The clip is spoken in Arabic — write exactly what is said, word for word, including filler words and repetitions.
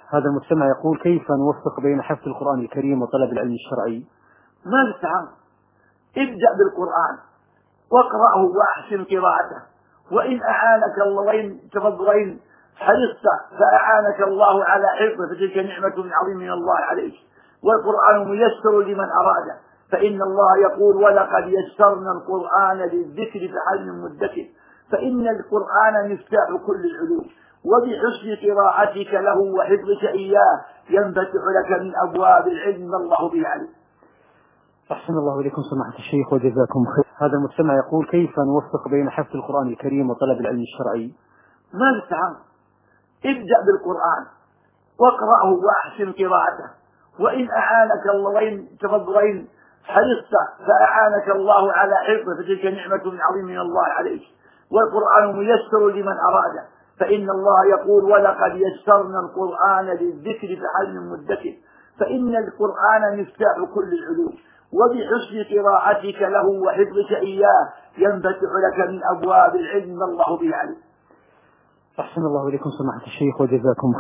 هذا المستمع يقول: كيف نوفق بين حفظ القرآن الكريم وطلب العلم الشرعي؟ ما تتعب، ابدأ بالقرآن واقرأه وأحسن قراءته، وإن أعانك الله وإن تفضلين حرصت فأعانك الله على حفظه فتلك نعمة عظيمة من الله عليك، والقرآن ميسر لمن أراده، فإن الله يقول: ولقد يسرنا القرآن للذكر فهل من مدكر. فإن القرآن مفتاح كل العلوم، وبحسن قراءتك له وحفظك إياه ينفتح لك من أبواب العلم الله به عليم. أحسن الله إليكم سماحة الشيخ وجزاكم خير. هذا المستمع يقول: كيف نوفق بين حفظ القرآن الكريم وطلب العلم الشرعي؟ ما تتعب، ابدأ بالقرآن واقرأه وأحسن قراءته، وإن أعانك الله وإن تفضلين حرصت فأعانك الله على حفظه فتلك نعمة عظيمة من الله عليك، والقرآن ميسر لمن أراده، فإن الله يقول: ولقد يسرنا القرآن للذكر فهل من مدكر. فإن القرآن مفتاح كل العلوم، وبحسن قراءتك له وحفظك إياه ينفتح لك من أبواب العلم الله به عليم. أحسن الله إليكم سماحة الشيخ وجزاكم خير.